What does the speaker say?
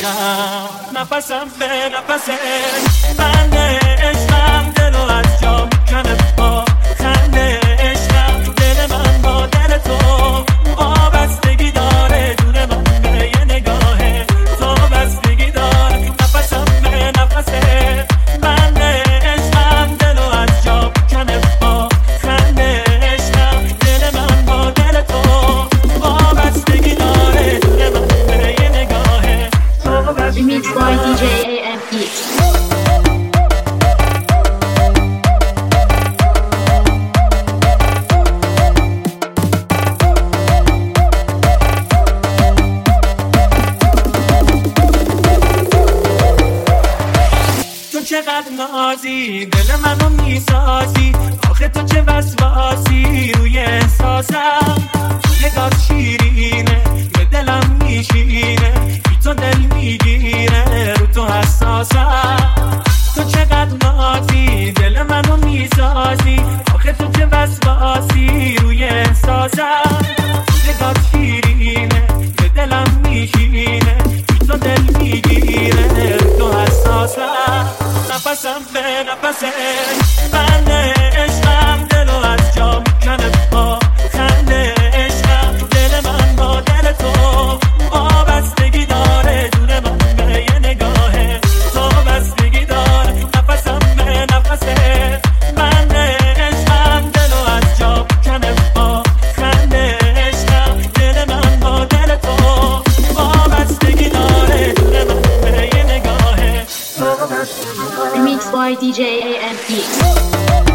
باشم، نفسم به نفسه، بنده عشقم دلو از جا میکنه با خنده عشقم، دل من با دل تو وابستگی داره، جون من به یه نگاه تو بستگی داره، نفسم به نفسه، بنده عشقم دلو از جا میکنه با خنده عشقم، دل من با دل تو وابستگی داره، جون من به یه نگاه تو بستگی Remix by DJ AMX. چقدر نازی دل منو میسازی، آخه تو چه وسواسی روی احساسم، توی گاز شیرینه به دلم میشینه، بی تو دل میگیره رو تو حساسم، تو چقدر نازی دل منو میسازی، آخه تو چه وسواسی روی احساسم، توی گاز شیرینه به دلم میشینه، بی تو دل میگیره رو تو حساسم، نفسم به نفسه، بنده عشقم دلو از جا میکنه با خنده عشقم، دل من با دل تو وابستگی داره، جون من به یه نگاه تو بستگی داره، نفسم به نفسه، بنده عشقم دلو از جا میکنه با خنده عشقم، دل من با دل تو وابستگی داره، جون من به یه نگاه تو بستگی داره. Remix by DJ AMX.